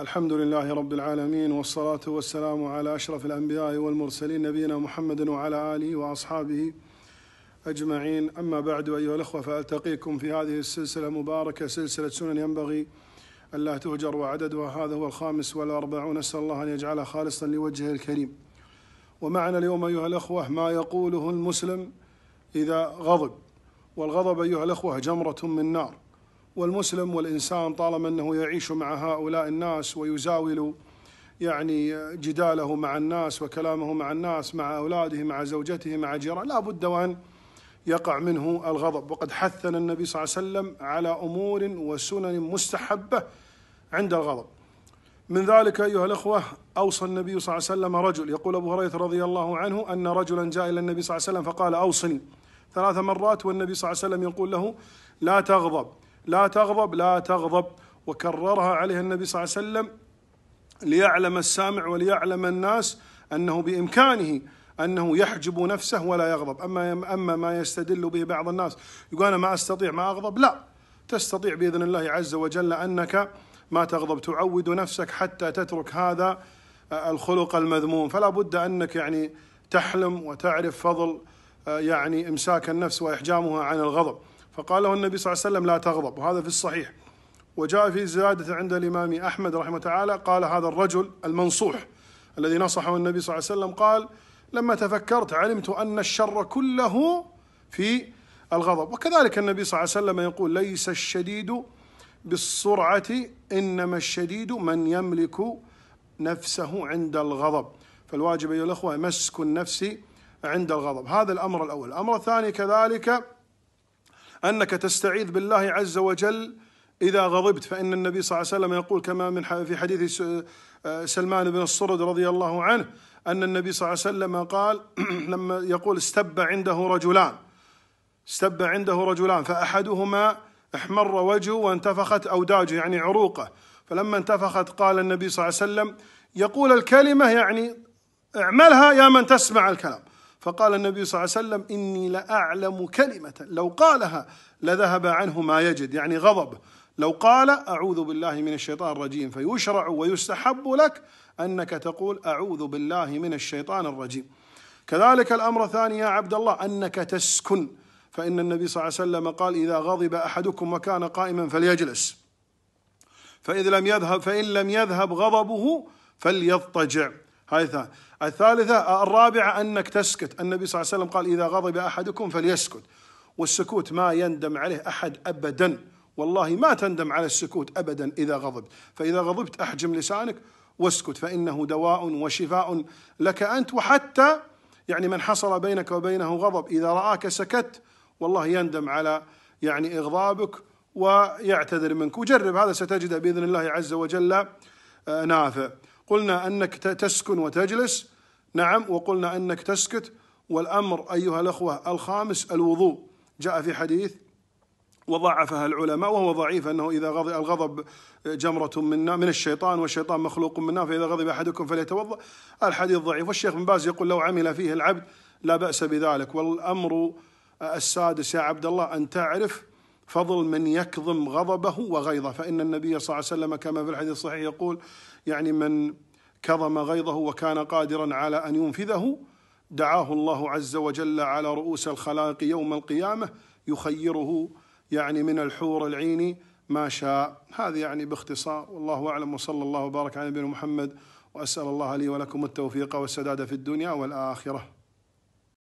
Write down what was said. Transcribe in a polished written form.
الحمد لله رب العالمين، والصلاة والسلام على أشرف الأنبياء والمرسلين نبينا محمد وعلى آله وأصحابه أجمعين. أما بعد، أيها الأخوة، فألتقيكم في هذه السلسلة المباركة، سلسلة سنن ينبغي ألا تهجر، وعددها هذا هو 45. نسأل الله أن يجعلها خالصا لوجهه الكريم. ومعنا اليوم أيها الأخوة ما يقوله المسلم إذا غضب، والغضب أيها الأخوة جمرة من نار. والمسلم والإنسان طالما أنه يعيش مع هؤلاء الناس ويزاول جداله مع الناس وكلامه مع الناس، مع أولاده، مع زوجته، مع جيرانه، لا بد وأن يقع منه الغضب. وقد حثنا النبي صلى الله عليه وسلم على أمور وسنن مستحبة عند الغضب. من ذلك أيها الأخوة أوصى النبي صلى الله عليه وسلم رجل، يقول أبو هريرة رضي الله عنه أن رجلا جاء إلى النبي صلى الله عليه وسلم فقال أوصني 3 مرات، والنبي صلى الله عليه وسلم يقول له لا تغضب لا تغضب لا تغضب، وكررها عليه النبي صلى الله عليه وسلم ليعلم السامع وليعلم الناس أنه بإمكانه أنه يحجب نفسه ولا يغضب. أما ما يستدل به بعض الناس يقول أنا ما أستطيع ما أغضب، لا، تستطيع بإذن الله عز وجل أنك ما تغضب، تعود نفسك حتى تترك هذا الخلق المذموم. فلا بد أنك تحلم وتعرف فضل إمساك النفس وإحجامها عن الغضب. فقال له النبي صلى الله عليه وسلم لا تغضب، وهذا في الصحيح. وجاء في زيادة عند الإمام أحمد رحمه تعالى، قال هذا الرجل المنصوح الذي نصحه النبي صلى الله عليه وسلم قال لما تفكرت علمت أن الشر كله في الغضب. وكذلك النبي صلى الله عليه وسلم يقول ليس الشديد بالسرعة إنما الشديد من يملك نفسه عند الغضب. فالواجب أيها الأخوة مسك النفس عند الغضب، هذا الأمر الأول. الأمر الثاني كذلك أنك تستعيذ بالله عز وجل إذا غضبت، فإن النبي صلى الله عليه وسلم يقول كما في حديث سلمان بن الصرد رضي الله عنه أن النبي صلى الله عليه وسلم قال لما يقول استب عنده رجلان فأحدهما احمر وجهه وانتفخت أوداجه عروقه، فلما انتفخت قال النبي صلى الله عليه وسلم يقول الكلمة اعملها يا من تسمع الكلام، فقال النبي صلى الله عليه وسلم إني لأعلم كلمة لو قالها لذهب عنه ما يجد، غضب، لو قال أعوذ بالله من الشيطان الرجيم. فيشرع ويستحب لك أنك تقول أعوذ بالله من الشيطان الرجيم. كذلك الأمر الثاني يا عبد الله أنك تسكن، فإن النبي صلى الله عليه وسلم قال إذا غضب أحدكم وكان قائما فليجلس، فإن لم يذهب غضبه فليضطجع. هذه الثالثة. الرابعة أنك تسكت، النبي صلى الله عليه وسلم قال إذا غضب أحدكم فليسكت، والسكوت ما يندم عليه أحد أبدا، والله ما تندم على السكوت أبدا إذا غضبت. فإذا غضبت أحجم لسانك واسكت، فإنه دواء وشفاء لك أنت، وحتى من حصل بينك وبينه غضب إذا رآك سكت والله يندم على إغضابك ويعتذر منك. وجرب هذا ستجد بإذن الله عز وجل نافع. قلنا أنك تسكن وتجلس، نعم، وقلنا أنك تسكت. والأمر أيها الأخوة الخامس الوضوء، جاء في حديث وضعفها العلماء وهو ضعيف أنه إذا الغضب جمرة من الشيطان والشيطان مخلوق من نار، فإذا غضب أحدكم فليتوضأ، الحديث ضعيف. والشيخ بن باز يقول لو عمل فيه العبد لا بأس بذلك. والأمر السادس يا عبد الله أن تعرف فضل من يكظم غضبه وغيظه، فإن النبي صلى الله عليه وسلم كما في الحديث الصحيح يقول من كظم غيظه وكان قادرا على أن ينفذه دعاه الله عز وجل على رؤوس الخلائق يوم القيامة يخيره من الحور العين ما شاء. هذه باختصار، والله أعلم، وصلى الله وبارك على نبينا محمد، وأسأل الله لي ولكم التوفيق والسداد في الدنيا والآخرة.